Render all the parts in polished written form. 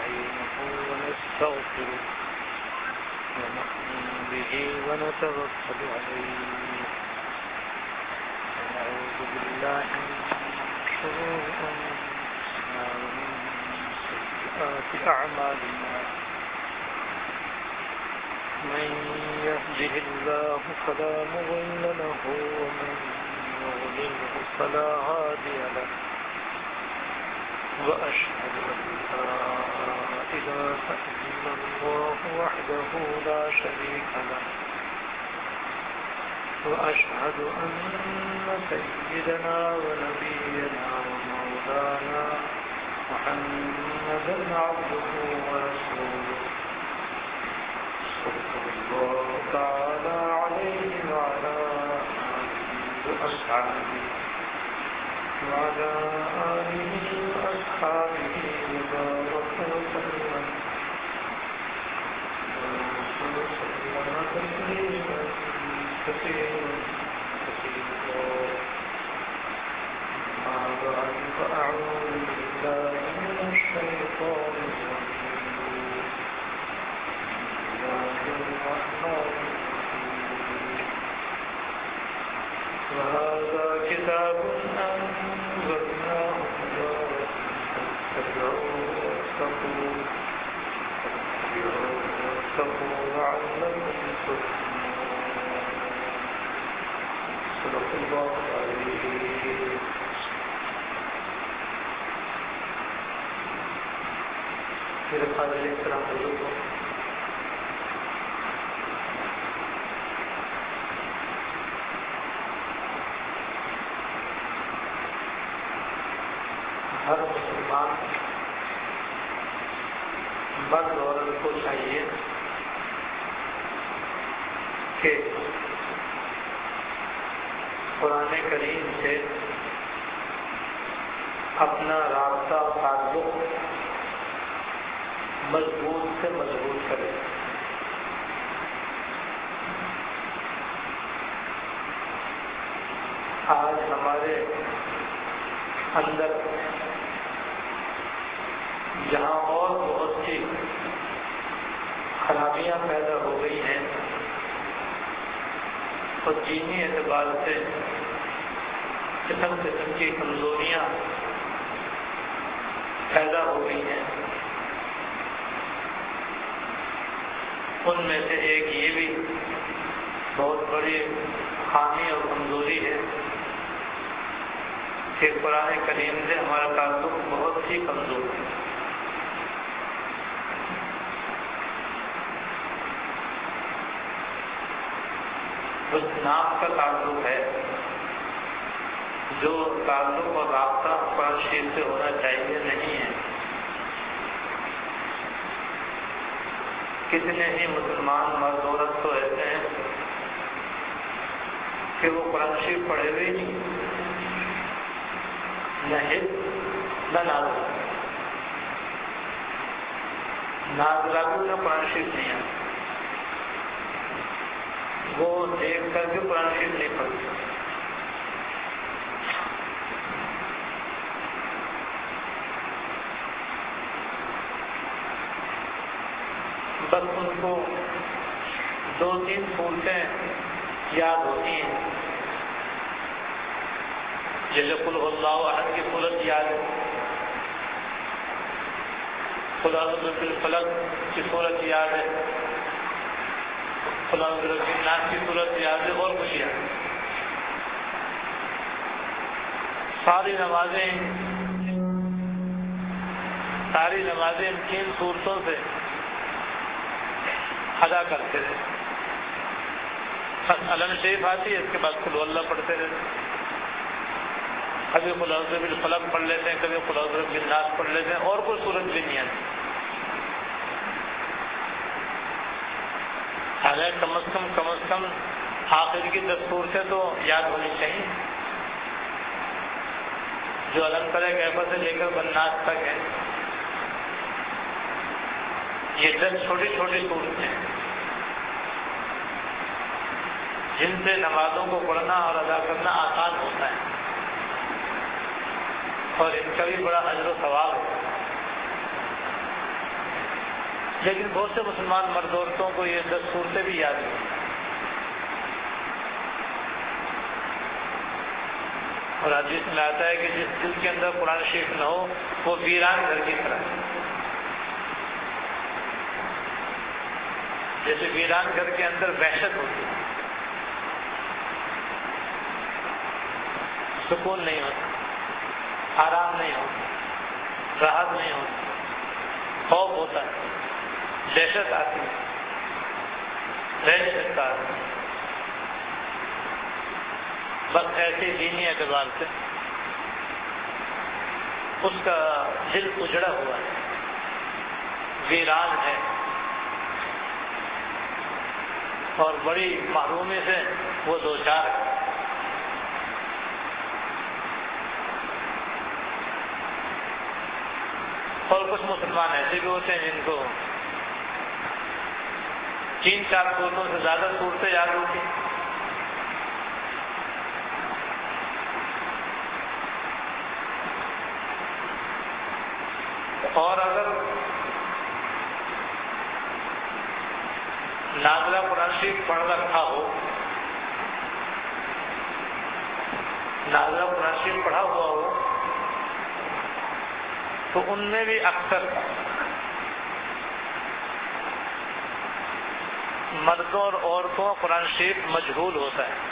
نستعينه ونستغفره ونؤمن به ونتوكل عليه ونعوذ بالله من شرور أنفسنا ومن سيئات أعمالنا من يهده الله فلا مضل له ومن يضلله فلا هادي له وأشهد أن لا إله إلا الله وحده لا شريك له وأشهد أن سيدنا ونبينا ومولانا محمدا عبده ورسوله صلى الله تعالى عليه وعلى آله وأصحابه وبارك وسلم تسليما كثيرا أما بعد فأعوذ بالله من الشيطان الرجيم وهذا كتاب أنزلناه مبارك فاتبعوه واتقوا لعلكم ترحمون صدق الله العظيم. میرے قابل احترام بزرگوں، ہر مسلمان مرد عورت کو چاہیے کہ قرآن کریم سے اپنا رابطہ تعلق مضبوط سے مضبوط کرے. آج ہمارے اندر جہاں اور بہت سی خرابیاں پیدا ہو گئی ہیں اور دینی اعتبار سے قسم قسم کی کمزوریاں پیدا ہو گئی ہیں، ان میں سے ایک یہ بھی بہت بڑی خامی اور کمزوری ہے کہ قرآن کریم سے ہمارا تعلق بہت ہی کمزور ہے. اس نام کا تعلق ہے جو تعلق اور رابطہ قرآن شریف سے ہونا چاہیے نہیں ہے. کتنے ہی مسلمان مرد عورت تو ایسے ہیں کہ وہ قرآن شریف پڑھے ہوئے نہیں، نہ حفظ نہ نازلہ بھی انہیں قرآن شریف نہیں ہے، وہ دیکھ کر بھی قرآن شریف نہیں پڑھتے. بس ان کو 2-3 صورتیں یاد ہوتی ہیں، جیسے قل هو اللہ احد کی صورت یاد ہے، قل اعوذ برب الفلق کی صورت یاد ہے، قل اعوذ برب الناس کی صورت یاد ہے، اور کچھ یاد ہے. ساری نمازیں ان 3 صورتوں سے ادا کرتے رہے. علم شریف آتی ہے، اس کے بعد قل اللہ پڑھتے رہتے، کبھی قل اعوذ برب الفلق پڑھ لیتے ہیں، کبھی قل اعوذ برب الناس پڑھ لیتے ہیں، اور کوئی صورت بھی نہیں آتی. اگر کم از کم آخر کی 10 صورتیں تو یاد ہونی چاہیے، جو علم کرے کیفا سے لے کر بناس تک ہے. یہ 10 چھوٹی چھوٹی صورتیں ہیں جن سے نمازوں کو پڑھنا اور ادا کرنا آسان ہوتا ہے، اور ان کا بھی بڑا اجر و ثواب ہے. لیکن بہت سے مسلمان مرد عورتوں کو یہ 10 صورتیں بھی یاد ہیں. اور حدیث میں آتا ہے کہ جس دل کے اندر قرآن شریف نہ ہو وہ ویران گھر کی طرح ہے. جیسے ویران گھر کے اندر وحشت ہوتی ہے، سکون نہیں ہوتا، آرام نہیں ہوتا، راحت نہیں ہوتی، خوف ہوتا ہے، دہشت آتی ہے، رہ نہیں سکتا آدمی. بس ایسے دینی اعتبار سے اس کا دل اجڑا ہوا ہے، ویران ہے، اور بڑی محرومی سے وہ دوچار ہے. اور کچھ مسلمان ایسے بھی ہوتے ہیں جن کو 3-4 صورتوں سے زیادہ صورتیں یاد ہوتی ہیں. اور اگر نازلہ قرآن شریف پڑھ رکھا ہو، نازلہ قرآن شریف پڑھا ہوا ہو، تو ان میں بھی اکثر مردوں اور عورتوں کا قرآن شریف مجہول ہوتا ہے.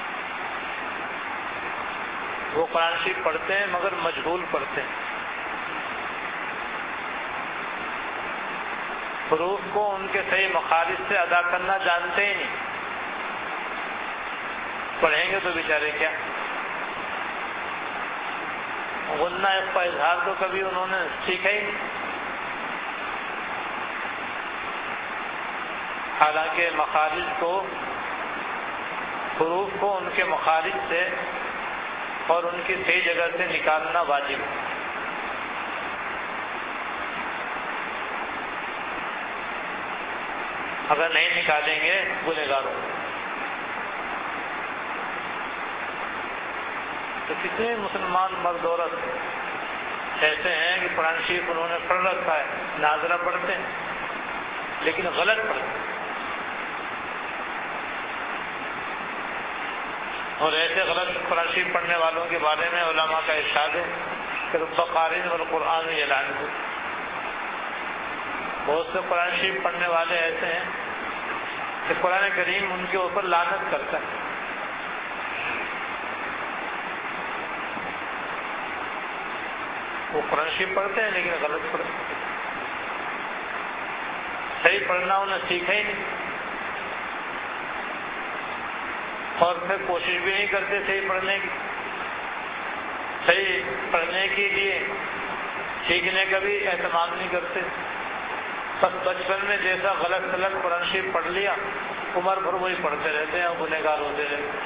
وہ قرآن شریف پڑھتے ہیں مگر مجہول پڑھتے ہیں. حروف کو ان کے صحیح مخارج سے ادا کرنا جانتے ہی نہیں. پڑھیں گے تو بیچارے کیا، غنہ کا اظہار تو کبھی انہوں نے سیکھا ہی نہیں. حالانکہ مخارج کو، حروف کو ان کے مخارج سے اور ان کی صحیح جگہ سے نکالنا واجب ہے. اگر نہیں نکالیں گے گنہگار ہوں گے. تو کتنے مسلمان مرد عورت ایسے ہیں کہ قرآن شریف انہوں نے پڑھ رکھا ہے، نازلہ پڑھتے ہیں لیکن غلط پڑھتے ہیں. اور ایسے غلط قرآن شریف پڑھنے والوں کے بارے میں علماء کا ارشاد ہے کہ رب قارئ والقرآن یلعنہ. بہت سے قرآن شریف پڑھنے والے ایسے ہیں کہ قرآن کریم ان کے اوپر لعنت کرتا ہے. وہ قرآن شریف پڑھتے ہیں لیکن غلط پڑھتے ہیں. صحیح پڑھنا انہیں سیکھا ہی نہیں، اور پھر کوشش بھی نہیں کرتے صحیح پڑھنے کی. صحیح پڑھنے کے لیے سیکھنے کا بھی اہتمام نہیں کرتے. بس بچپن میں جیسا غلط قرآن شریف پڑھ لیا، عمر بھر وہی پڑھتے رہتے ہیں اور گنہگار ہوتے رہتے ہیں.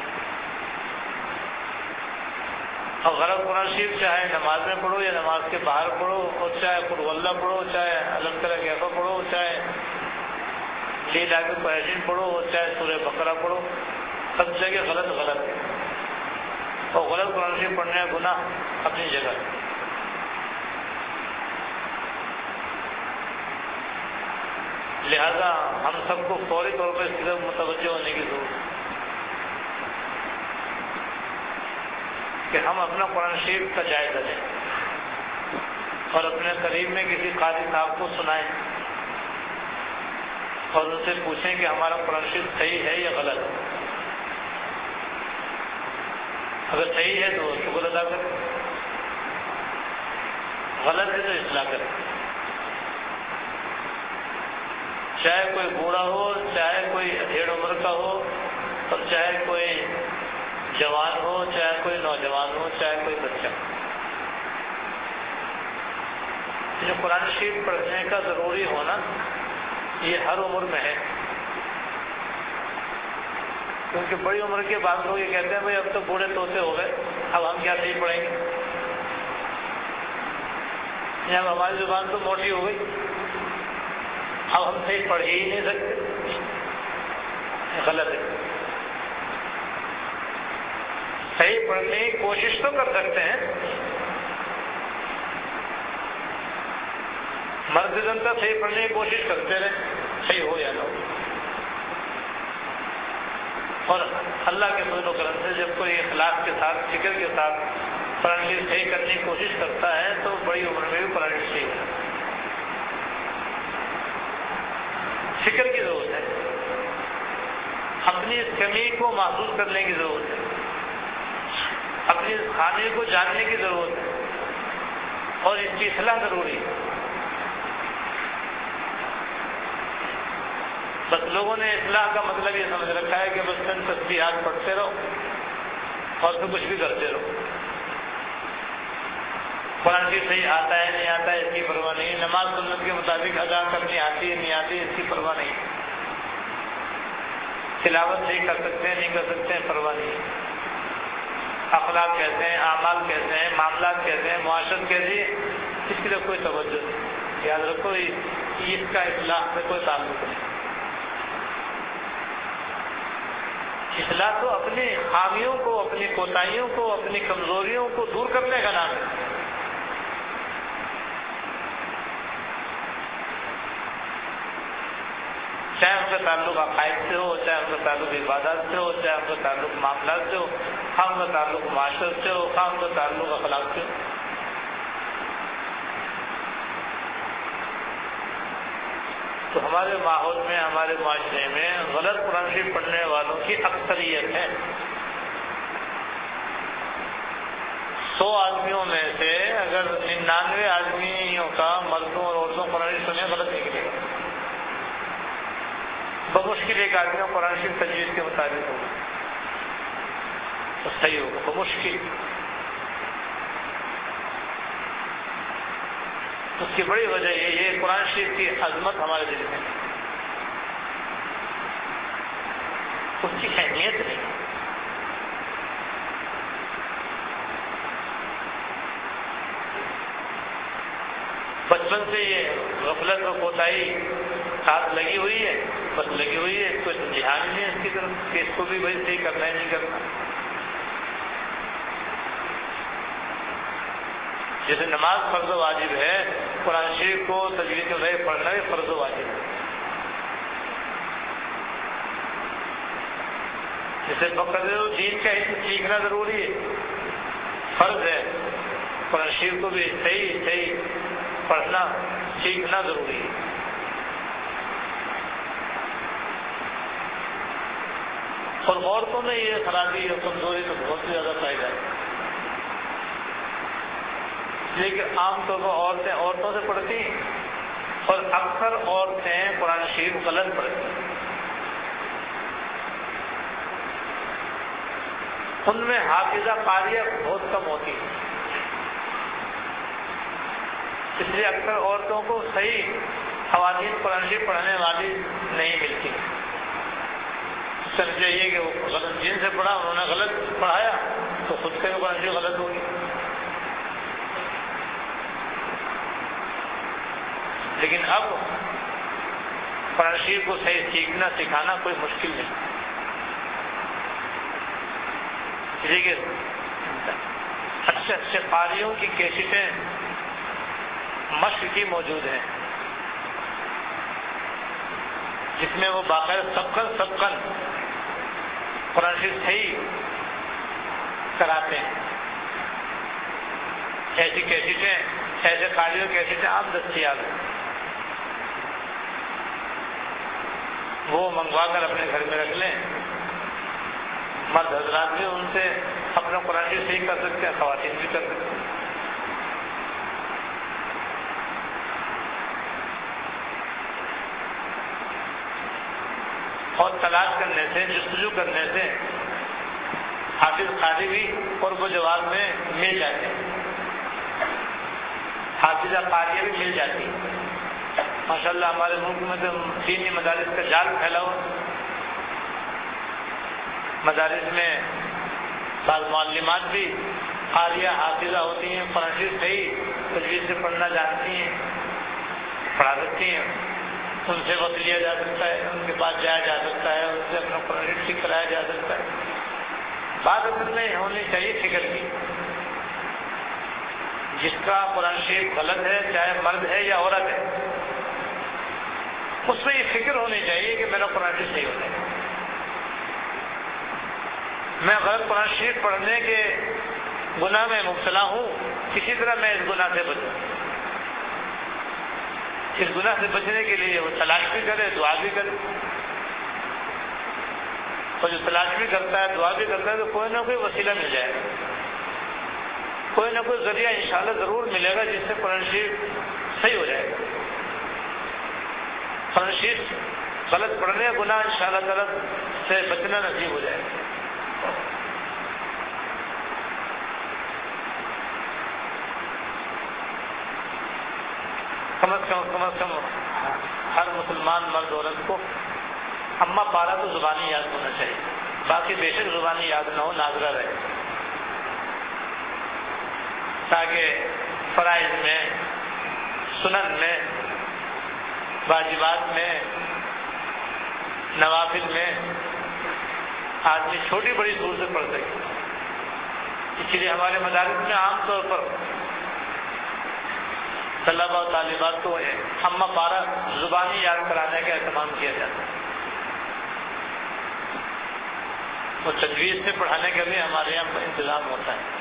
اور غلط قرآن شریف چاہے نماز میں پڑھو یا نماز کے باہر پڑھو، اور چاہے قل واللہ پڑھو، چاہے الم تر کیف پڑھو، چاہے لیلا کی قریشین پڑھو، اور چاہے سورہ بقرہ پڑھو، سب جگہ غلط ہے. اور غلط قرآن شریف پڑھنے کا گناہ اپنی جگہ. لہذا ہم سب کو فوری طور پر اس کی طرف متوجہ ہونے کی ضرورت ہے کہ ہم اپنا قرآن شریف کا جائزہ لیں اور اپنے قریب میں کسی قاری صاحب کو سنائیں اور ان سے پوچھیں کہ ہمارا قرآن شریف صحیح ہے یا غلط ہے. اگر صحیح ہے تو شکر ادا کریں، غلط ہے تو اصلاح کریں. چاہے کوئی بوڑھا ہو، چاہے کوئی ادھیڑ عمر کا ہو، اور چاہے کوئی جوان ہو، چاہے کوئی نوجوان ہو، چاہے کوئی بچہ. جو قرآن شریف پڑھنے کا ضروری ہونا یہ ہر عمر میں ہے. کیونکہ بڑی عمر کے بعد لوگ یہ کہتے ہیں بھائی اب تو بوڑھے توتے ہو گئے، اب ہم کیا صحیح پڑھیں گے، یا ہماری زبان تو موٹی ہو گئی، اب ہم صحیح پڑھ ہی نہیں سکتے. غلط ہے. صحیح پڑھنے کی کوشش تو کر سکتے ہیں، مرد جنتا صحیح پڑھنے کی کوشش کرتے رہے، صحیح ہو یا نہ ہو، اور اللہ کے فضل و کرم سے جب کوئی اخلاص کے ساتھ فکر کے ساتھ قرآن شریف صحیح کرنے کی کوشش کرتا ہے تو بڑی عمر میں بھی قرآن شریف صحیح ہوتا ہے۔ فکر کی ضرورت ہے، اپنی اس کمی کو محسوس کرنے کی ضرورت ہے، اپنی اس خامی کو جاننے کی ضرورت ہے، اور اس کی اصلاح ضروری ہے۔ بس لوگوں نے اصلاح کا مطلب یہ سمجھ رکھا ہے کہ بس چند تسبیحات پڑھتے رہو اور پھر کچھ بھی کرتے رہو، قرآن شریف صحیح آتا ہے نہیں آتا ہے اس کی پرواہ نہیں، نماز سنت کے مطابق ادا کرنی آتی ہے نہیں آتی اس کی پرواہ نہیں، تلاوت صحیح کر سکتے ہیں نہیں کر سکتے ہیں پرواہ نہیں، اخلاق کیسے ہیں، اعمال کیسے ہیں، معاملات کیسے ہیں، معاشرت کیسی ہے، اس کی طرف کوئی توجہ نہیں۔ یاد رکھو اس کا اصلاح سے کوئی تعلق نہیں۔ اصلاح تو اپنی خامیوں کو، اپنی کوتاہیوں کو، اپنی کمزوریوں کو دور کرنے کا نام ہے۔ چاہے ان کا تعلق عقائد سے ہو، چاہے ان کا تعلق عبادات سے ہو، چاہے ان کا تعلق معاملات سے ہو، خواہ ان کا تعلق معاشرت سے ہو، خواہ ان کا تعلق اخلاق سے ہو۔ تو ہمارے ماحول میں، ہمارے معاشرے میں غلط قرآن شریف پڑھنے والوں کی اکثریت ہے۔ 100 آدمیوں میں سے اگر 99 آدمیوں کا مردوں اور عورتوں قرآن شریف سنیں غلط نکلے گا، بمشکل ایک آدمی کو قرآن شریف تجوید کے مطابق ہوگا تو صحیح ہوگا، بمشکل۔ اس کی بڑی وجہ یہ ہے قرآن شریف کی عظمت ہمارے دل میں، اس کی اہمیت نہیں۔ بچپن سے یہ غفلت اور کوتاہی ہاتھ لگی ہوئی ہے، بس لگی ہوئی ہے، کوئی دھیان نہیں ہے اس کی طرف کہ اس کو بھی بھائی صحیح کرنا ہے نہیں کرنا۔ جیسے نماز فرض و واجب ہے، قرآن شریف کو تجوید کے ذریعے پڑھنا بھی فرض و واجب ہے۔ جیسے فقہ دین کا علم سیکھنا ضروری ہے، فرض ہے، قرآن شریف کو بھی صحیح پڑھنا سیکھنا ضروری ہے۔ اور عورتوں میں یہ خرابی اور کمزوری تو بہت ہی زیادہ پائی جاتی ہے، لیکن عام طور پر عورتوں سے پڑھتی ہیں، اور اکثر عورتیں قرآن شریف غلط پڑھتی ہیں۔ ان میں حافظہ قاریہ بہت کم ہوتی ہے، اس لیے اکثر عورتوں کو صحیح خواتین قرآن شریف پڑھنے والی نہیں ملتی۔ سمجھے یہ کہ وہ غلط جن سے پڑھا، انہوں نے غلط پڑھایا تو خود سے قرآن شریف غلط ہوگی۔ لیکن اب قرآن شریف کو صحیح سیکھنا سکھانا کوئی مشکل نہیں، لیکن اچھے قاریوں کی کیسٹیں مشق کی موجود ہیں، جس میں وہ باقاعدہ سبقن قرآن شریف صحیح کراتے ہیں۔ ایسی کیسٹیں، ایسے قاریوں کی کیسٹیں آپ دستیاب ہیں، وہ منگوا کر اپنے گھر میں رکھ لیں۔ مرد حضرات بھی ان سے اپنا قرآن شریف صحیح کر سکتے ہیں، خواتین بھی کر سکتے ہیں۔ اور تلاش کرنے سے، جستجو کرنے سے حافظ قاری بھی قرب و جواب میں مل جاتے ہیں، حافظہ قاریہ بھی مل جاتی ہے۔ ماشاءاللہ ہمارے ملک میں تو دینی مدارس کا جال پھیلا ہوا، مدارس میں بعض معلمات بھی قاریہ حافظہ ہوتی ہیں، قرآن شریف صحیح تجوید سے پڑھنا جانتی ہیں، پڑھا سکتی ہیں، ان سے وقت لیا جا سکتا ہے، ان کے پاس جایا جا سکتا ہے، ان سے اپنا قرآن شریف سیکھ کرایا جا سکتا ہے۔ بات اصل میں ہونی چاہیے فکر کی، جس کا قرآن شریف غلط ہے، چاہے مرد ہے یا عورت ہے، اس میں یہ فکر ہونی چاہیے کہ میرا قرآن شریف صحیح ہو جائے. میں غلط قرآن شریف پڑھنے کے گناہ میں مبتلا ہوں، کسی طرح میں اس گناہ سے بچوں. اس گناہ سے بچنے کے لیے وہ تلاش بھی کرے، دعا بھی کرے. اور جو تلاش بھی کرتا ہے، دعا بھی کرتا ہے، تو کوئی نہ کوئی وسیلہ مل جائے گا، کوئی نہ کوئی ذریعہ انشاءاللہ ضرور ملے گا جس سے قرآن شریف صحیح ہو جائے گا. قرآن شریف غلط پڑھنے کا گناہ انشاءاللہ تعالیٰ سے بچنا نصیب ہو جائے گا. کم از کم ہر مسلمان مرد عورت کو اما پارا تو زبانی یاد ہونا چاہیے. باقی بے شک زبانی یاد نہ ہو، ناظرہ رہے، تاکہ فرائض میں، سنن میں، واجبات میں، نوافل میں آدمی چھوٹی بڑی دور سے پڑھ سکے. اس لیے ہمارے مدارس میں عام طور پر طلبہ و طالبات کو اما پارا زبانی یاد کرانے کا اہتمام کیا جاتا ہے. اور تجویز سے پڑھانے کا بھی ہمارے یہاں انتظام ہوتا ہے.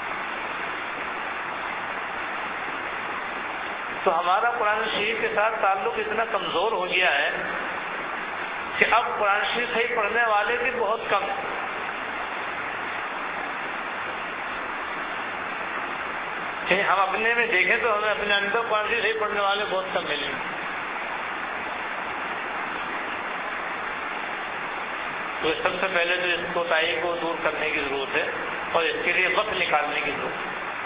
تو ہمارا قرآن شریف کے ساتھ تعلق اتنا کمزور ہو گیا ہے کہ اب قرآن شریف صحیح پڑھنے والے بھی بہت کم ہیں. ہم اپنے میں دیکھیں تو ہمیں اپنے اندر قرآن شریف صحیح پڑھنے والے بہت کم ملیں گے. تو سب سے پہلے تو اس کوتاہی کو دور کرنے کی ضرورت ہے اور اس کے لیے وقت نکالنے کی ضرورت ہے.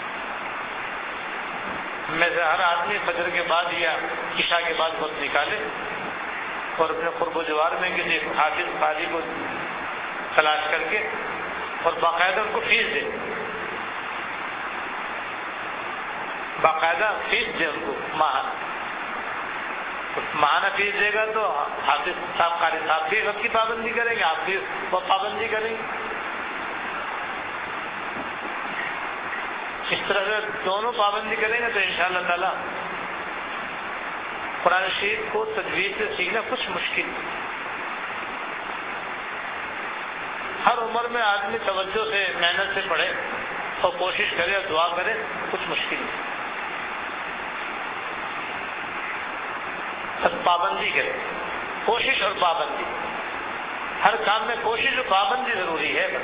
میں سے ہر آدمی فجر کے بعد یا عشاء کے بعد وقت نکالے اور اپنے قرب و جوار میں کسی حافظ قاری کو تلاش کر کے اور باقاعدہ ان کو فیس دے، باقاعدہ فیس دے ان کو ماہانہ فیس دے گا تو حافظ صاحب قاری صاحب بھی وقت کی پابندی کریں گے، آپ بھی وہ پابندی کریں گے. اس طرح سے دونوں پابندی کریں گے تو انشاءاللہ تعالی قرآن شریف کو تجوید سے سیکھنا کچھ مشکل. ہر عمر میں آدمی توجہ سے، محنت سے پڑھے اور کوشش کرے اور دعا کرے، کچھ مشکل نہیں. بس پابندی کرے، کوشش اور پابندی. ہر کام میں کوشش اور پابندی ضروری ہے.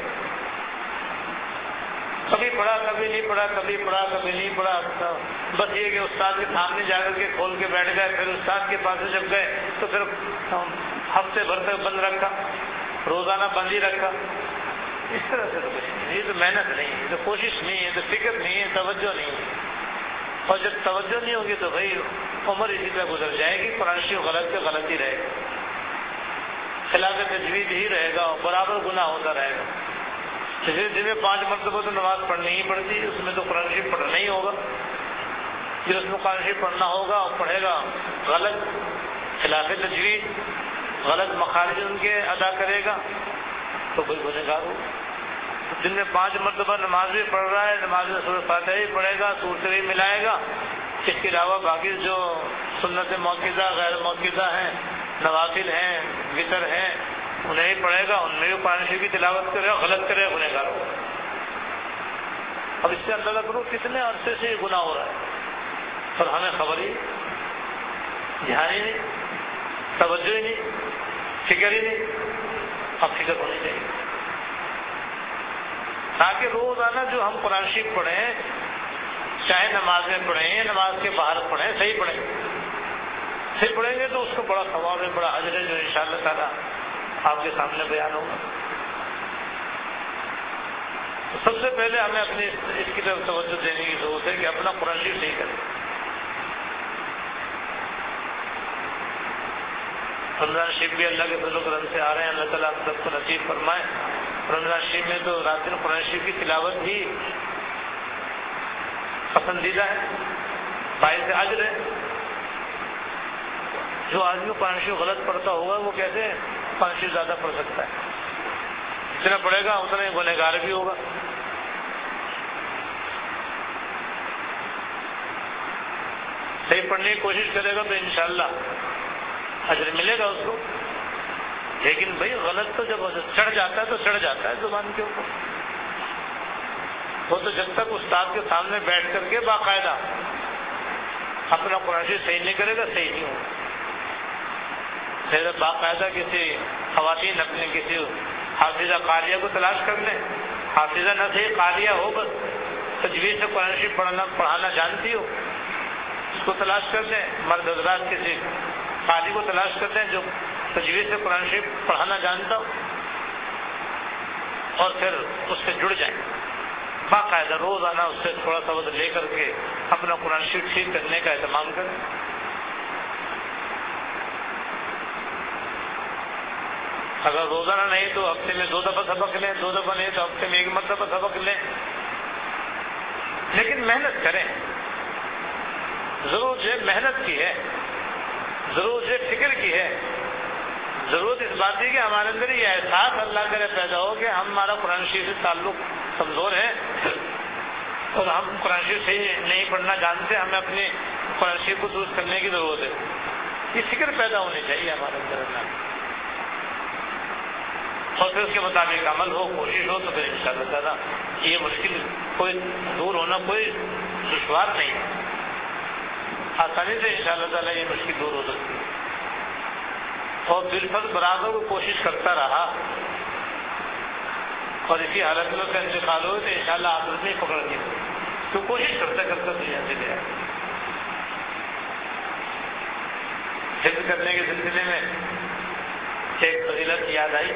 کبھی پڑھا کبھی نہیں پڑھا، کبھی پڑھا کبھی نہیں پڑھا. بس یہ کہ استاد کے سامنے جا کر کے کھول کے بیٹھ گئے، پھر استاد کے پاس جب گئے تو پھر ہفتے بھر تک بند رکھا، روزانہ بند ہی رکھا. اس طرح سے تو کچھ نہیں. یہ تو محنت نہیں ہے، یہ تو کوشش نہیں ہے، تو فکر نہیں ہے، توجہ نہیں ہے. اور جب توجہ نہیں ہوگی تو بھائی عمر اسی طرح گزر جائے گی. قرآن شریف غلط پہ غلط ہی رہے گا، خلاف تجوید ہی رہے گا اور برابر گناہ ہوتا رہے گا. دن میں 5 مرتبہ تو نماز پڑھنی ہی پڑتی ہے، اس میں تو قرآن شریف پڑھنا ہی ہوگا. پھر اس میں قرآن شریف پڑھنا ہوگا اور پڑھے گا غلط، خلاف تجوید، غلط مخارج ان کے ادا کرے گا تو کوئی گنہگار ہوگا. دن میں 5 مرتبہ نماز بھی پڑھ رہا ہے، نماز میں سورۃ فاتحہ ہی پڑھے گا، سورت بھی ملائے گا. اس کے علاوہ باقی جو سنت موقظہ، غیر موقظہ ہیں، نوافل ہیں، وتر ہیں، انہیں پڑھے گا، ان میں بھی قرآن شریف کی تلاوت کرے گا، غلط کرے گا، گنہگار ہوگا. اب اس سے اندازہ کرو کتنے عرصے سے یہ گناہ ہو رہا ہے اور ہمیں خبر ہی، دھیان ہی نہیں، توجہ ہی نہیں، فکر ہی نہیں. اب فکر ہونی چاہیے تاکہ روزانہ جو ہم قرآن شریف پڑھیں، چاہے نماز میں پڑھیں یا نماز کے باہر پڑھیں، صحیح پڑھیں. صحیح پڑھیں گے تو اس کو بڑا ثواب ہے، بڑا اجر ہے، جو انشاءاللہ تعالیٰ آپ کے سامنے بیان ہوگا. تو سب سے پہلے ہمیں اپنی اس کی طرف توجہ دینے کی ضرورت ہے کہ اپنا قرآن شریف صحیح کریں. رمضان شریف بھی اللہ کے فضل و کرم سے آ رہے ہیں، اللہ تعالیٰ ہم سب کو نصیب فرمائے. رمضان شریف میں تو رات دن قرآن شریف کی تلاوت بھی پسندیدہ ہے، باعث اجر ہے. جو آدمی قرآن شریف غلط پڑھتا ہوگا وہ کیسے قرآن شریف زیادہ پڑھ سکتا ہے؟ جتنا پڑھے گا اتنا ہی گنہگار بھی ہوگا. صحیح پڑھنے کی کوشش کرے گا تو انشاءاللہ اجر ملے گا اس کو. لیکن بھائی غلط تو جب چڑھ جاتا ہے تو چڑھ جاتا ہے زبان کے اوپر. وہ تو جب تک استاد کے سامنے بیٹھ کر کے باقاعدہ اپنا قرآن شریف صحیح نہیں کرے گا صحیح نہیں ہوگا. پھر باقاعدہ کسی خواتین اپنے کسی حافظہ قاریہ کو تلاش کر لیں. حافظہ نہ صحیح قاریہ ہو بس تجوید سے قرآن شریف پڑھانا جانتی ہو اس کو تلاش کر لیں. مرد حضرات کسی قاری کو تلاش کر لیں جو تجوید سے قرآن شریف پڑھانا جانتا ہو اور پھر اس سے جڑ جائیں. باقاعدہ روزانہ اس سے تھوڑا سا وقت لے کر کے اپنا قرآن شریف ٹھیک کرنے کا اہتمام کریں. اگر روزانہ نہیں تو ہفتے میں 2 دفعہ سبق لیں, 2 دفعہ نہیں تو ہفتے میں 1 مرتبہ سبق لیں. لیکن محنت کریں. ضرورت ہے محنت کی ہے, ضرورت ہے فکر کی ہے. ضرورت اس بات کی کہ ہمارے اندر یہ احساس اللہ کرے پیدا ہو کہ ہمارا قرآن شریف سے تعلق کمزور ہے اور ہم قرآن شریف سے نہیں پڑھنا جانتے, ہمیں اپنے قرآن شریف کو درست کرنے کی ضرورت ہے. یہ فکر پیدا ہونی چاہیے ہمارے اندر اللہ اور پھر اس کے مطابق عمل ہو, کوشش ہو تو پھر انشاءاللہ تعالیٰ یہ مشکل کوئی دور ہونا کوئی دشوار نہیں ہے. آسانی سے انشاءاللہ تعالیٰ یہ مشکل دور ہو سکتی ہے. اور بالفرض برابر وہ کوشش کرتا رہا اور اسی حالت میں اس کا انتقال ہو تو انشاءاللہ آخرت نہیں پکڑنی ہوگی. تو کوشش کرتا کرتا دنیا سے گیا. حفظ کرنے کے سلسلے میں ایک فضیلت یاد آئی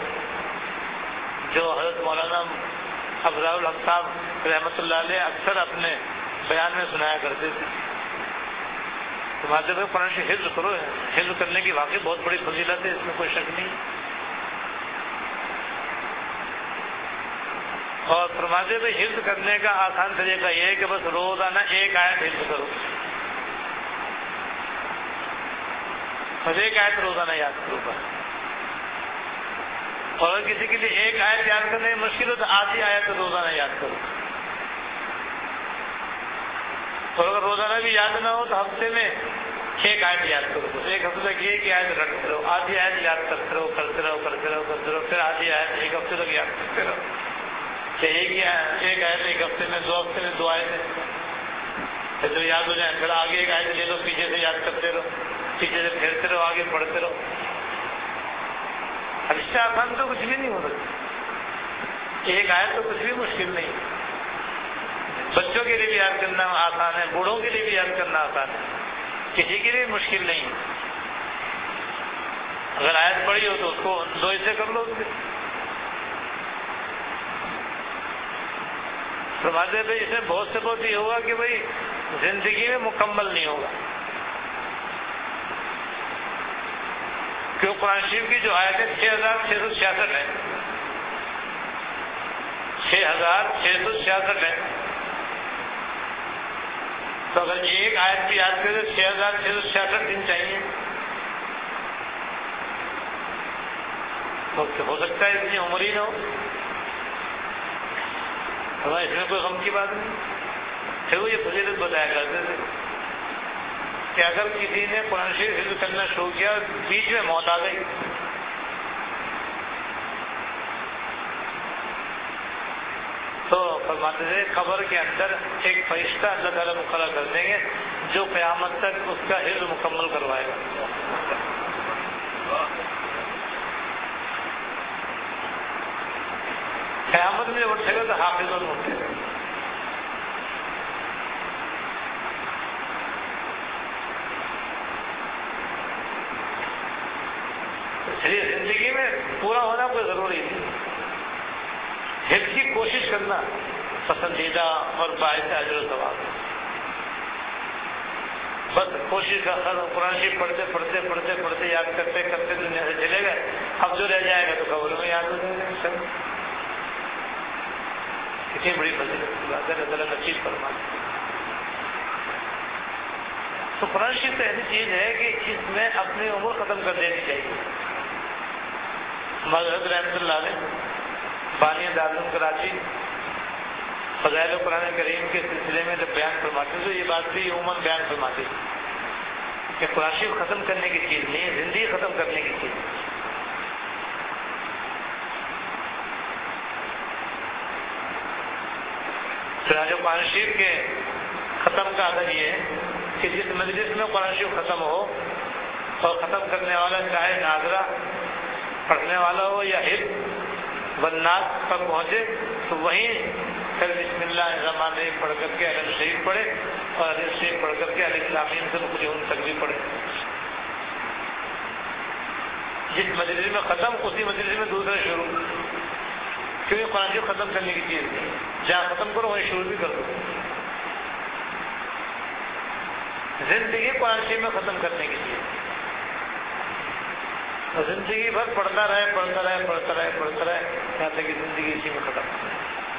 جو حضرت مولانا افضل الحق صاحب رحمۃ اللہ علیہ اکثر اپنے بیان میں سنایا کرتے تھے. تمہارے پہ قرآن شریف حفظ کرو, حفظ کرنے کی واقعی بہت بڑی فضیلت ہے, اس میں کوئی شک نہیں. اور فرماتے ہوئے حفظ کرنے کا آسان طریقہ یہ ہے کہ بس روزانہ 1 آیت حفظ کرو, بس 1 آیت روزانہ یاد کرو بس. اور اگر کسی کے لیے 1 آیت یاد کرنے میں مشکل ہو تو آدھی آیت روزانہ یاد کرو. اور اگر روزانہ بھی یاد نہ ہو تو ہفتے میں 1 آیت یاد کرو. ایک ہفتے تک 1 آیت رکھتے رہو, آدھی آیت یاد کرتے رہو, کرتے رہو, کرتے رہو, کرتے رہو, پھر آدھی آیت 1 ہفتے تک یاد کرتے رہو. کہ 1 آیت 1 ہفتے میں, 2 ہفتے میں 2 آیتیں, پھر جو یاد ہو جائیں پھر آگے 1 آیت لے لو, پیچھے سے یاد کرتے رہو, پیچھے سے پھیرتے رہو, آگے پڑھتے رہو. اب اس سے آسان تو کچھ بھی نہیں ہو سکتا. 1 آیت تو کچھ بھی مشکل نہیں. بچوں کے لیے بھی یاد کرنا آسان ہے, بوڑھوں کے لیے بھی یاد کرنا آسان ہے, کسی کے لیے مشکل نہیں. اگر آیت پڑھی ہو تو اس کو 2 حصے کر لو. فرماتے بھائی اس میں بہت سے بہت یہ ہوگا کہ بھائی زندگی میں مکمل نہیں ہوگا, کیوں قرآن شریف کی جو آیتیں 6666 ہیں, 6666 ہیں. تو اگر 1 آیت بھی یاد کرے تو 6666 دن چاہیے. تو ہو سکتا ہے اتنی عمر ہی نہ ہو. اس میں کوئی غم کی بات نہیں. پھر وہ یہ فضیلت بتایا کرتے تھے کہ اگر کسی نے قرآن شریف حفظ کرنا شروع کیا بیچ میں موت آ گئی تو فرماتے تھے قبر کے اندر ایک فرشتہ اللہ تعالیٰ مقرر کر دیں گے جو قیامت تک اس کا حفظ مکمل کروائے گا. قیامت میں جب اٹھے گا تو حافظ اور اٹھے گا. اس لیے زندگی میں پورا ہونا کوئی ضروری نہیں. حفظ کی کوشش کرنا پسندیدہ اور باعث اجر و ثواب. بس کوشش کا قرآن شریف پڑھتے پڑھتے پڑھتے پڑھتے یاد کرتے کرتے دنیا سے چلے گئے. اب جو رہ جائے گا تو قبر میں یاد ہو جائے گا. کتنی بڑی فضیلت کی بات ہے, اللہ تعالیٰ نصیب فرمائے. تو قرآن شریف تو ایسی چیز ہے کہ اس میں اپنی عمر ختم کر دینی چاہیے. حضرت رحمۃ اللہ علیہ بانی دارالعلوم کراچی فضائل قرآن کریم کے سلسلے میں جب بیان فرماتے ہیں تو یہ بات بھی عموماً بیان فرماتے ہیں کہ قرآن شریف ختم کرنے کی چیز نہیں ہے، زندگی ختم کرنے کی چیز ہے۔ چنانچہ قرآن شریف کے ختم کا ادب یہ ہے کہ جس مجلس میں قرآن شریف ختم ہو اور ختم کرنے والا چاہے ناظرہ پڑھنے والا ہو یا حفظ والناس پر پہنچے تو وہیں پھر بسم اللہ الرحمن الرحیم پڑھ کر کے الحمد شریف پڑھے اور الحمد شریف پڑھ کر کے الف لام میم سے مخرجون تک بھی پڑھے۔ جس مجلس میں ختم اسی مجلس میں دوسرا شروع، کیونکہ قرآن شریف ختم کرنے کی چیز نہیں، جہاں ختم کرو وہیں شروع بھی کر دو۔ زندگی قرآن شریف میں ختم کرنے کی چیز، اور زندگی بھر پڑھتا رہے پڑھتا رہے پڑھتا رہے پڑھتا رہے یہاں تک کہ زندگی اسی میں ختم ہو جائے۔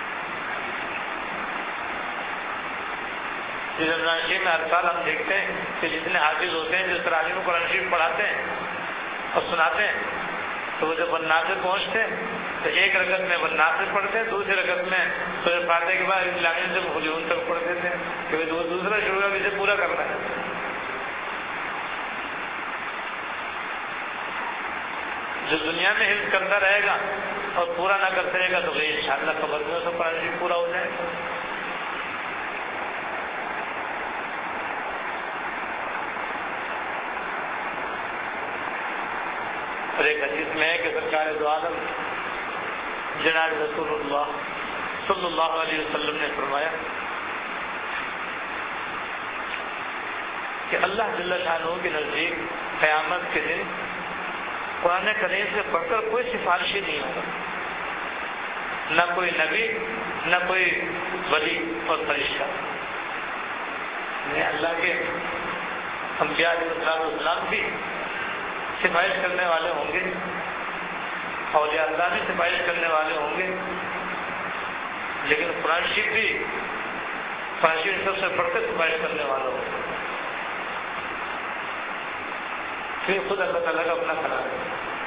رمضان شریف میں ہر سال ہم دیکھتے ہیں کہ جتنے حافظ ہوتے ہیں جو تراویح میں قرآن شریف پڑھاتے ہیں اور سناتے ہیں تو وہ جب والناس سے پہنچتے ہیں تو ایک رکعت میں والناس سے پڑھتے ہیں، دوسری رکعت میں سورۃ فاتحہ کے بعد الف لام میم سے مخرجون تک پڑھ دیتے ہیں کہ دوسرا شروع اب اسے پورا کرنا ہے۔ جو دنیا میں حفظ کرتا رہے گا اور پورا نہ کر سکے گا تو ان شاء اللہ قبر میں سب قرآن شریف پورا ہو جائے گا۔ اور ایک حدیث میں ہے کہ سرکار دو عالم جناب رسول اللہ صلی اللہ علیہ وسلم نے فرمایا کہ اللہ جل شانہ کے نزدیک قیامت کے دن قرآن کریم سے پڑھ کر کوئی سفارشی نہیں ہوگا، نہ کوئی نبی نہ کوئی ولی اور فرشتہ۔ اللہ کے انبیاء علیہ السلام بھی سفارش کرنے والے ہوں گے، اولیاء اللہ بھی سفارش کرنے والے ہوں گے، لیکن قرآن شریف بھی سب سے پڑھ کر سفارش کرنے والا ہوگا، پھر خود اللہ تعالیٰ کا اپنا کلام ہے۔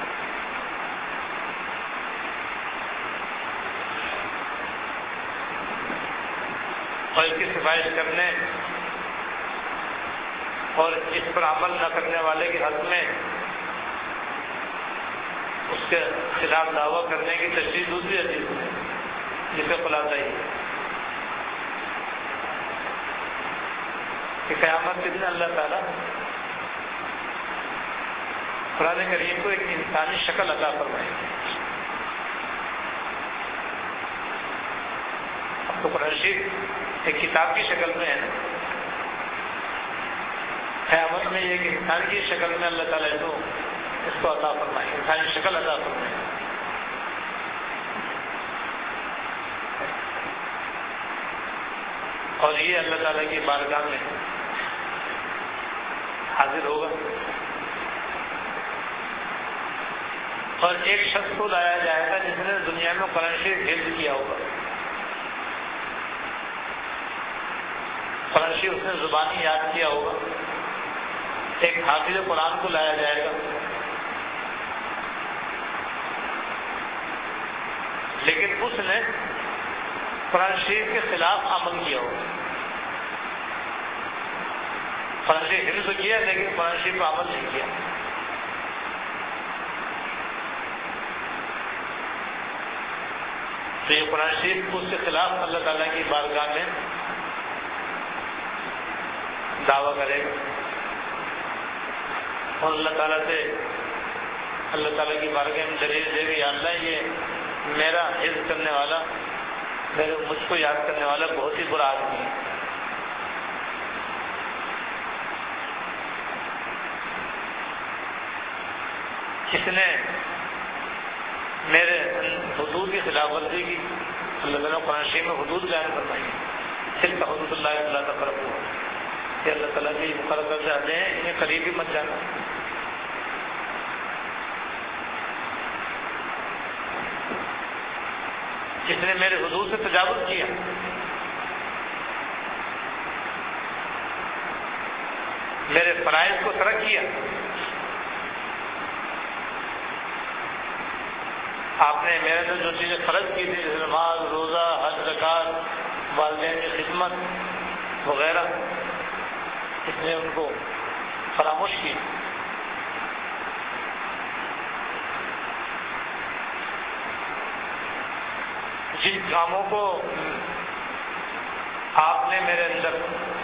اور اس کی سفارش کرنے اور اس پر عمل نہ کرنے والے کے حق میں اس کے خلاف دعویٰ کرنے کی تشریح دوسری حدیث ہے جس کا خلاصہ ہی کہ قیامت کے دن اللہ تعالیٰ قرآن کریم کو ایک انسانی شکل عطا فرمائے گی۔ اب تو قرآن شریف ایک کتاب کی شکل میں ہے نا، قیامت میں ایک انسان کی شکل میں اللہ تعالیٰ اس کو عطا فرمائے، انسانی شکل عطا فرمائے۔ اور یہ اللہ تعالیٰ کی بارگاہ میں حاضر ہوگا اور ایک شخص کو لایا جائے گا جس نے دنیا میں قرآن شریف حفظ کیا ہوگا، قرآن شریف اس نے زبانی یاد کیا ہوگا، ایک حافظ قرآن کو لایا جائے گا، لیکن اس نے قرآن شریف کے خلاف عمل کیا ہوگا، قرآن شریف حفظ کیا لیکن قرآن شریف پر عمل نہیں کیا۔ تو یہ قرآن شریف اس کے خلاف اللہ تعالیٰ کی بارگاہ میں دعویٰ کرے گا اور اللہ تعالیٰ سے اللہ تعالیٰ کی بارگاہ میں دلیل دے گا، یا اللہ یہ میرا حفظ کرنے والا، مجھ کو یاد کرنے والا بہت ہی برا آدمی ہے، اس نے میرے حدود کی خلاف ورزی کی۔ اللہ تعالیٰ قرآن شریف میں حدود بیان فرمائی، صرف حدود اللہ تعالیٰ کا فرق ہوا کہ اللہ تعالیٰ کی مقرر کر جاتے ہیں، انہیں قریب ہی مت جانا۔ جس نے میرے حدود سے تجاوز کیا، میرے فرائض کو ترک کیا، آپ نے میرے اندر جو چیزیں فرض کی تھی جیسے نماز، روزہ، حج، زکات، والدین کی خدمت وغیرہ، اس نے ان کو فراموش کی۔ جن کاموں کو آپ نے میرے اندر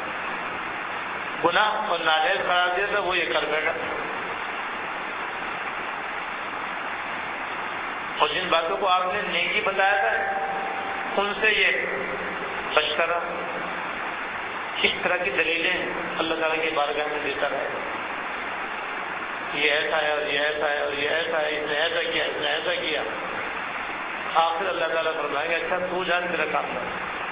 گناہ اور ناجائز قرار دیا تھا وہ یہ کر بیٹھا، اور جن باتوں کو آپ نے نیکی بتایا تھا ان سے یہ بچتا رہا۔ اس طرح کی دلیلیں اللہ تعالیٰ کی بارگاہ میں دیتا رہے، یہ ایسا ہے اور یہ ایسا ہے اور یہ ایسا ہے، اس نے ایسا کیا، اس نے ایسا کیا۔ آخر اللہ تعالیٰ فرمائیں گے اچھا تو جان تیرا کام کر۔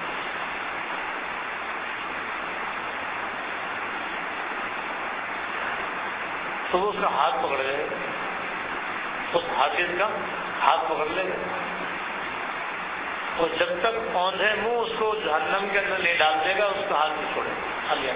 تو وہ اس کا ہاتھ پکڑ گئے، اس حافظ کا ہاتھ پکڑ لے گئے، اور جب تک اوندھے منہ اس کو جہنم کے اندر نہیں ڈال دے گا اس کا ہاتھ نہیں چھوڑے گا۔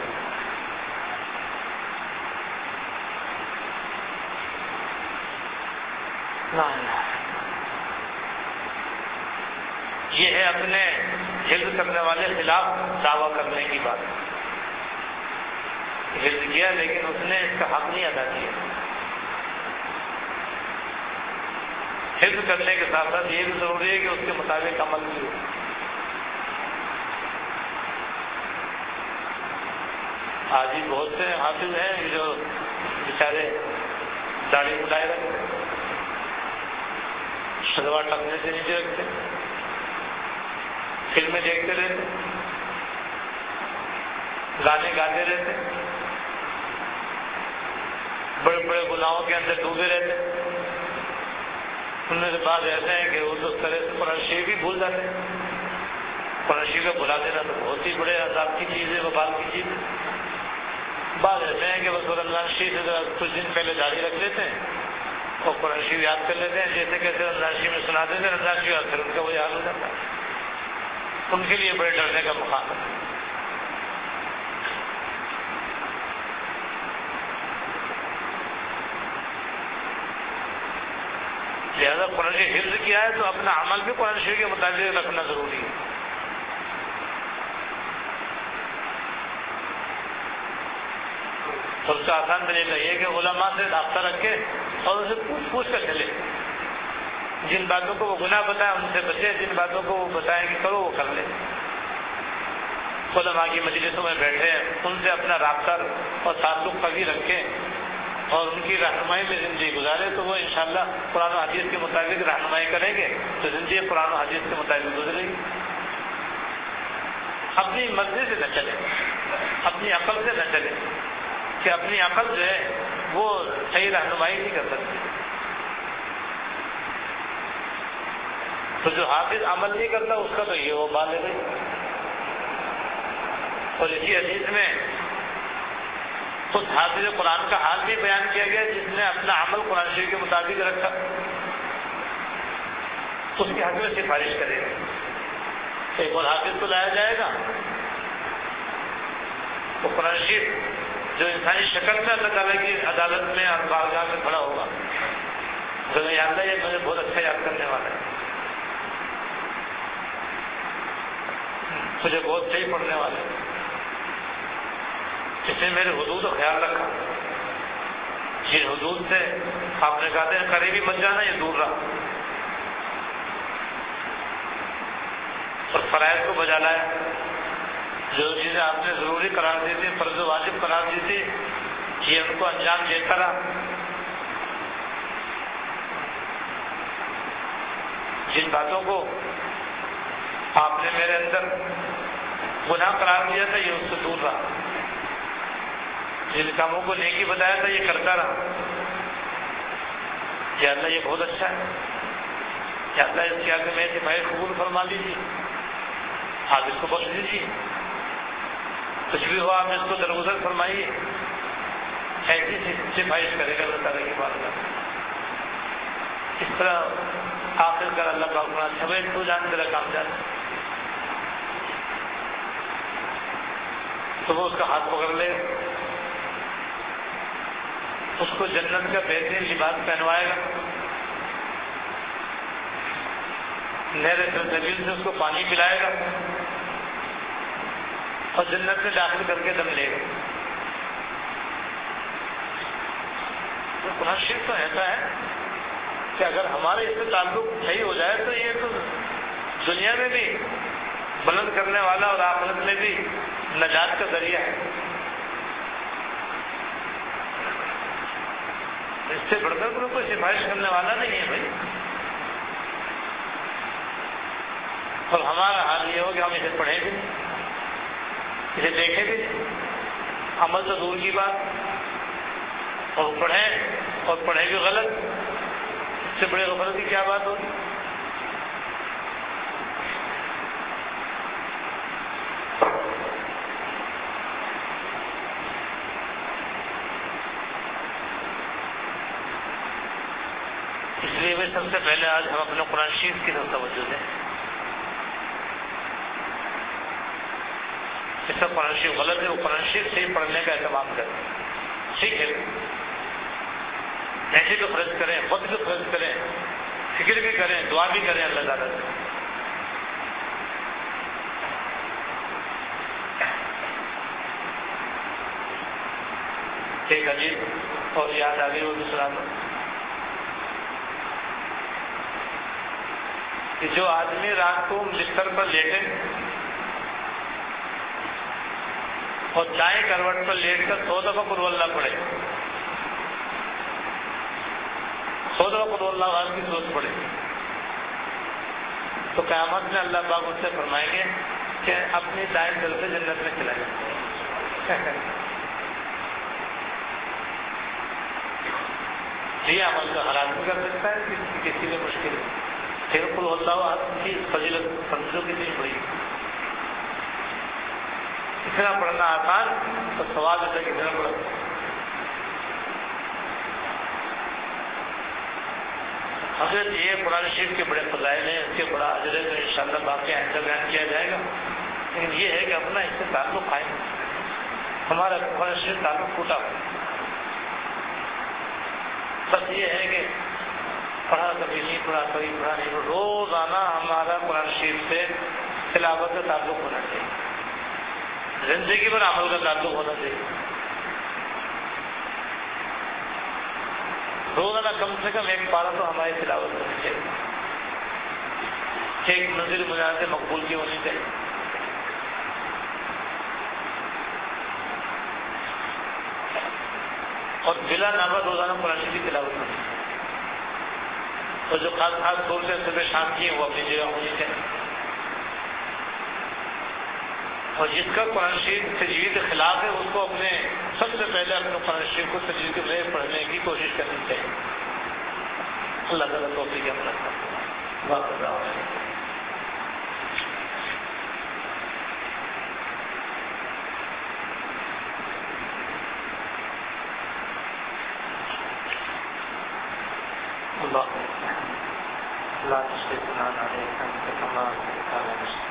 یہ ہے اپنے حفظ کرنے والے خلاف دعویٰ کرنے کی بات۔ حفظ کیا لیکن اس نے اس کا حق نہیں ادا کیا۔ حفظ کرنے کے ساتھ ساتھ یہ بھی ضروری ہے کہ اس کے مطابق عمل بھی ہو۔ آج ہی بہت سے حافظ ہیں جو بیچارے داڑھی مڈائے رکھتے، شلوار ٹکنے سے نیچے رکھتے، فلمیں دیکھتے رہتے، گانے گاتے رہتے، بڑے بڑے گناہوں کے اندر ڈوبے رہتے۔ ان میں سے بعض ایسے ہیں کہ وہ تو طرح سے قرآن شریف بھی بھول جاتے ہیں۔ قرآن شریف کو بھلا دینا تو بہت ہی بڑے عذاب کی چیز ہے، وبال کی چیز ہے۔ بعض ایسے ہیں کہ بس رمضان شریف سے کچھ دن پہلے داڑھی رکھ لیتے ہیں اور قرآن شریف یاد کر لیتے ہیں، جیسے کیسے رمضان شریف میں سنا دیتے ہیں، رمضان شریف یاد پھر ان کا وہی حال ہو جاتا ہے۔ ان کے لیے بڑے ڈرنے کا مقام ہے۔ لہذا قرآن شریف حفظ کیا ہے تو اپنا عمل بھی قرآن شریف کے مطابق رکھنا ضروری ہے۔ سب سے آسان طریقہ یہ کہ علماء سے رابطہ رکھے اور ان سے پوچھ کر چلے۔ جن باتوں کو وہ گناہ بتائیں ان سے بچے، جن باتوں کو وہ بتائیں کہ کرو وہ کر لے۔ علماء کی مجلسوں میں بیٹھے ان سے اپنا رابطہ اور تعلق قوی رکھیں اور ان کی رہنمائی میں زندگی گزارے تو وہ انشاءاللہ قرآن و حدیث کے مطابق رہنمائی کریں گے تو زندگی قرآن و حدیث کے مطابق گزرے گی۔ اپنی مرضی سے نہ چلے، اپنی عقل سے نہ چلے، کہ اپنی عقل جو ہے وہ صحیح رہنمائی نہیں کر سکتی۔ تو جو حافظ عمل نہیں کرتا اس کا تو یہ وہ بال ہے بھائی۔ اور اسی حدیث میں اس حافظ قرآن کا حال بھی بیان کیا گیا جس نے اپنا عمل قرآن شریف کے مطابق رکھا، اس کے حق میں سفارش کرے گا۔ ایک اور حافظ کو لایا جائے گا، وہ قرآن شریف جو انسانی شکل میں اللہ تعالیٰ کی عدالت میں اور بارگاہ میں کھڑا ہوگا، تو یاد ہے یہ مجھے بہت اچھا یاد کرنے والا ہے، مجھے بہت صحیح پڑھنے والا ہے، اس نے میرے حدود کا خیال رکھا۔ جن حدود سے آپ نے کہتے ہیں قریبی مت جانا، یہ دور رہا اور فرائض کو بجا لایا۔ جو چیزیں آپ نے ضروری قرار دی تھی، فرض و واجب قرار دی تھی، یہ ان کو انجام دیتا رہا۔ جن باتوں کو آپ نے میرے اندر گناہ قرار دیا تھا یہ اس سے دور رہا۔ جن کاموں کو نیکی بتایا تھا یہ کرتا رہا۔ یا اللہ یہ بہت اچھا ہے، یا اللہ اس کے آگے میں سفارش قبول فرما لیجیے، آپ اس کو بخش دیجیے، کچھ بھی ہو آپ اس کو درگزر فرمائیے۔ ایسی سفارش کرے گا اللہ تعالیٰ کی بات میں۔ اس طرح آخر کر اللہ کا فرمان سمجھ تو جان تیرا کام جانا، تو وہ اس کا ہاتھ پکڑ لے، اس کو جنت کا بہترین لباس پہنوائے گا، نہر سلسبیل سے اس کو پانی پلائے گا، اور جنت میں داخل کر کے دم لے گئے. تو قرآن شریف تو ایسا ہے کہ اگر ہمارے اس سے تعلق صحیح ہو جائے تو یہ تو دنیا میں بھی بلند کرنے والا اور آخرت میں بھی نجات کا ذریعہ ہے. اس سے بڑھ کر کوئی سفارش کرنے والا نہیں ہے بھائی. اور ہمارا حال یہ ہو کہ ہم اسے پڑھیں بھی نہیں, اسے دیکھیں بھی نہیں, عمل تو دور کی بات, اور پڑھیں بھی غلط. اس سے بڑے غفلت کی کیا بات ہوگی. اس لیے میں سب سے پہلے آج ہم اپنے قرآن شریف کی طرف توجہ دیں. اس کا قرآن شریف غلط ہے, وہ قرآن شریف سے ہی پڑھنے کا اہتمام کریں. ٹھیک ہے, پیسے بھی خرچ کریں, وقت بھی خرچ کریں, فکر بھی کریں, دعا بھی کریں اللہ تعالیٰ سے. ایک عجیب اور یاد آ گئی وہ بھی سنا دو کہ جو آدمی رات کو بستر پر لیٹے اور دائیں کروٹ پر لیٹ کر 100 دفعہ قل اللہ پڑھے, 100 دفعہ قل اللہ احد کی سورت پڑھے, تو قیامت میں اللہ پاک اس سے فرمائیں گے کہ اپنی دائیں طرف سے جنت میں چلا جائے. یہ عمل کا حالات بھی کر سکتا ہے کسی بھی مشکل ہے. پھر قل اللہ احد کی فضیلت سمجھو کتنی بڑی, اتنا پڑھنا آسان تو سوال ہوتا ہے کتنا پڑھا. حضرت یہ قرآن شریف کے بڑے فضائل ہیں, اس کے بڑا اجر ہے, تو انشاءاللہ باقی آئندہ بیان کیا جائے گا. لیکن یہ ہے کہ اپنا اس سے تعلق قائم, ہمارا قرآن شریف تعلق ٹوٹا. بس یہ ہے کہ پڑھا کبھی نہیں پڑھا, کبھی پڑھا نہیں پڑھا. روزانہ ہمارا قرآن شریف سے تلاوت کا تعلق ہونا چاہیے, زندگی پر عمل کا تعلق ہونا چاہیے. روزانہ کم سے کم ایک پارہ تو ہماری تلاوت ہونی چاہیے, ایک نظر مجاہد مقبول کی ہونی چاہیے. اور بلا ناغہ روزانہ قرآن شریف کی تلاوت ہونی چاہیے. اور جو خاص خاص طور سے صبح شام کی ہیں وہ اپنی جگہ ہونی چاہیے. اور جس کا قرآن شریف تجوید کے خلاف ہے اس کو اپنے سب سے پہلے اپنے قرآن شریف کو تجوید کے ذریعے پڑھنے کی کوشش کرنی چاہیے. اللہ تعالیٰ توفیق عطا فرمائے. اللہ لا تشركنا عليك أنت كما أنزلت على نفسك.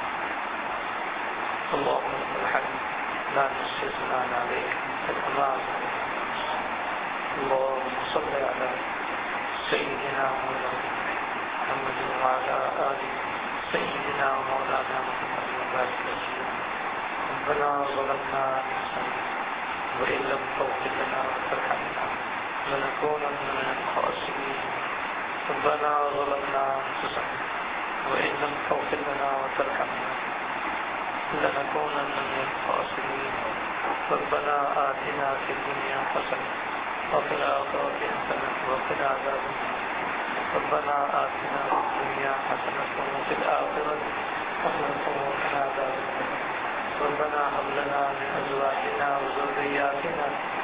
اللهم لك الحمد لا تشركنا عليك أنت كما أنزلت على نفسك. اللهم صل على سيدنا مولانا محمد وعلى آل سيدنا مولانا محمد وبارك وسلم. ربنا ظلمنا أنفسنا وإن لم تغفر لنا وترحمنا لنكونن من الخاسرين. ربنا ظلمنا أنفسنا وإن لم تغفر لنا وترحمنا لنكونن من الخاسرين. ربنا آتنا في الدنيا حسنة وفي الآخرة حسنة وقنا عذاب النار. ربنا آتنا في الدنيا حسنة وفي الآخرة حسنة وقنا عذاب النار. ربنا هب لنا من أزواجنا وذرياتنا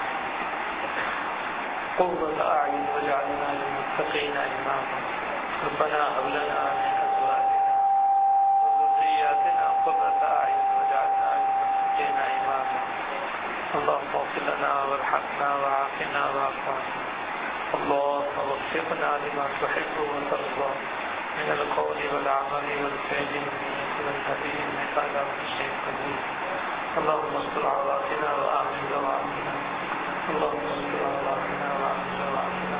قرة أعين واجعلنا للمتقين إماما. ربنا هب لنا من أزواجنا وذرياتنا قرة أعين واجعلنا للمتقين إماما. اللهم اغفر لنا وارحمنا وعافنا واعف عنا. اللهم وفقنا لما تحب وترضى من القول والعمل والفعل والهدي إنك على كل شيء قدير. اللهم استر عوراتنا وآمن روعاتنا. اللهم استر عوراتنا وآمن روعاتنا.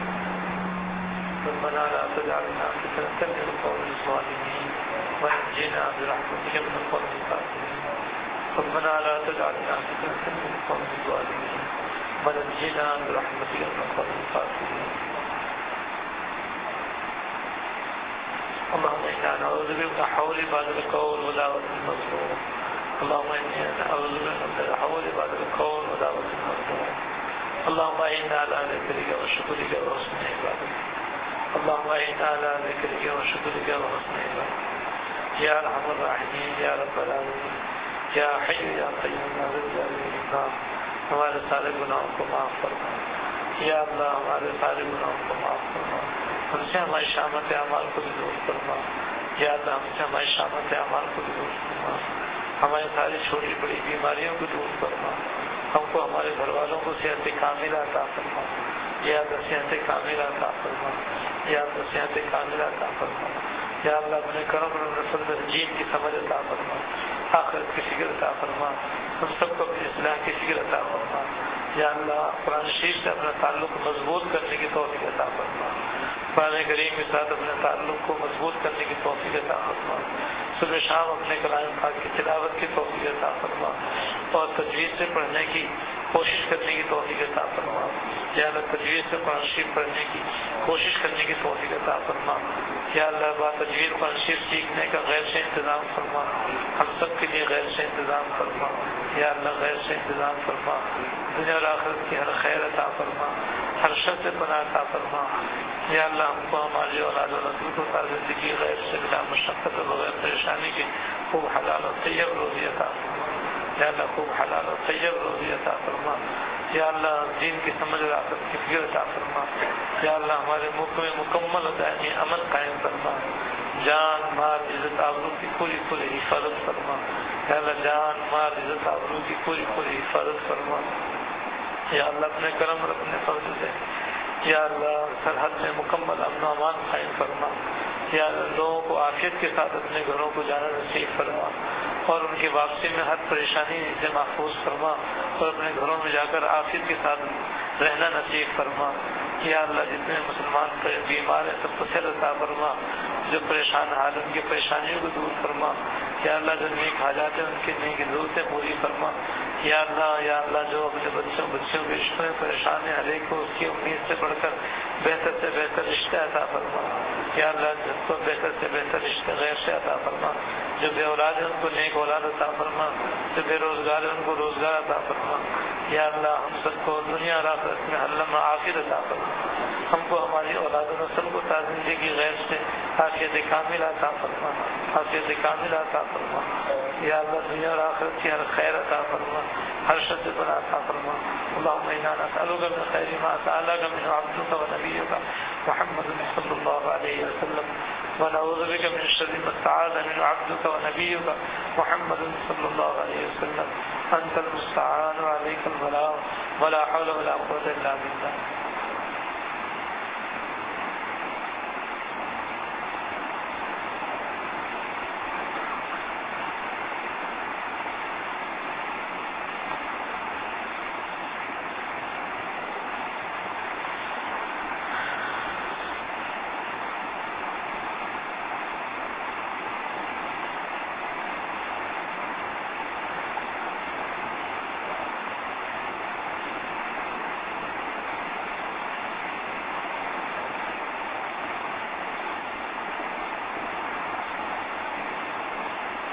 ربنا لا تجعلنا فتنة للقوم الظالمين ونجنا برحمتك من القوم الكافرين. ربنا لا تجعلنا فتنة للقوم الظالمين ونجنا برحمتك من القوم الكافرين. اللهم إنا نعوذ بك من حول بعد القول ودعوة المظلوم. اللهم إنا نعوذ بك من حول بعد القول ودعوة المظلوم. اللهم إنا على ذكرك وشكرك وحسن عبادتك. اللهم إنا على ذكرك وشكرك وحسن عبادتك. يا أرحم الراحمين يا رب العالمين یا حی یا قیوم یا ذی الجلال والاکرام، ہمارے سارے گناہوں کو معاف فرما. یا اللہ ہمارے سارے گناہوں کو معاف فرما، ہم سے ہماری شامت اعمال کو بھی دور فرما. یا اللہ ہم سے ہماری شامت اعمال کو بھی دور فرما، ہماری ساری چھوٹی بڑی بیماریوں کو دور فرما. ہم کو ہمارے گھر والوں کو صحت کاملہ عطا فرما. یا اللہ صحت کاملہ عطا فرما. یا اللہ صحت کاملہ عطا فرما. یا اللہ اپنے کرم اور نصرت جین کی سمجھ عطا فرما، آخرت کی فکر عطا فرما. ہم سب کو اپنی اصلاح کی فکر عطا فرما. یا اللہ قرآن شریف سے اپنا تعلق مضبوط کرنے کی توفیق عطا فرما. قرآن کریم کے ساتھ اپنے تعلق کو مضبوط کرنے کی توفیق عطا فرما. صبح شام اپنے کلام پاک کی تلاوت کی توفیق عطا فرما اور تجوید سے پڑھنے کی کوشش کرنے کی توفیق عطا فرما. یا اللہ تجوید سے قرآن شریف پڑھنے کی کوشش کرنے کی توفیق عطا فرما. یا اللہ بات تجوید قرآن شریف سیکھنے کا غیر سے انتظام فرما، ہم سب کے لیے غیر سے انتظام فرما. یا اللہ غیر سے انتظام فرما، دنیا اور آخرت کی ہر خیر عطا فرما، ہر شر سے پناہ عطا فرما. یا اللہ ہم کو ہماری اولاد و نسل کو زندگی غیر سے بلا مشقت اور بغیر پریشانی کے خوب حلال اور طیب روزی عطا فرما. یا اللہ خوب حلال اور طیب روزی عطا فرما. یا اللہ دین کی سمجھ اور آخرت کی فکر عطا فرما. یا اللہ ہمارے ملک میں مکمل دائمی امن قائم فرما. جان مال عزت آبرو کی پوری پوری حفاظت فرما. یا اللہ جان مال عزت آبرو کی پوری پوری حفاظت فرما. یا اللہ اپنے کرم اور اپنے فضل سے یا اللہ سرحد میں مکمل امن و امان قائم فرما. یا اللہ لوگوں کو عافیت کے ساتھ اپنے گھروں کو جانا نصیب فرما اور ان کی واپسی میں ہر پریشانی سے محفوظ فرما اور اپنے گھروں میں جا کر عافیت کے ساتھ رہنا نصیب فرما. یا اللہ جتنے مسلمان بیمار ہیں سب کو صحت عطا فرما، جو پریشان حال ان کی پریشانیوں کو دور فرما. یا اللہ جو نیک حاجات ہیں ان کی نیک ضرورتیں پوری فرما. یا اللہ جو اپنے بچوں کے رشتوں میں پریشان ہیں ہر ایک کو اس کی امید سے بڑھ کر بہتر سے بہتر رشتے عطا فرما. یا اللہ جس کو بہتر سے بہتر رشتے غیر سے عطا فرما. جو بے اولاد ہیں ان کو نیک اولاد عطا فرما. جو بے روزگار ہیں ان کو روزگار عطا فرما. یا اللہ ہم سب کو دنیا اور آخرت میں حلم عافیت عطا فرما. ہم کو ہماری اولاد و نسل کو تا زندگی غیر سے عافیت کاملہ عطا فرما. عافیت کاملہ عطا فرما. یا اللہ دنیا اور آخرت کی ہر خیر عطا فرما، ہر شر سے پناہ عطا فرما. اللهم انا نسألك من خير ما سألك منه عبدك ونبيك محمد صلى الله عليه وسلم، ونعوذ بك من شر ما استعاذ منه عبدك ونبيك محمد صلى الله عليه وسلم. انت المستعان وعليك البلاغ ولا حول ولا قوة الا بالله.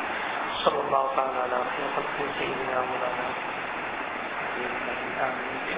صلی اللہ تعالی علیہ وسلم سیدنا مولانا آمین.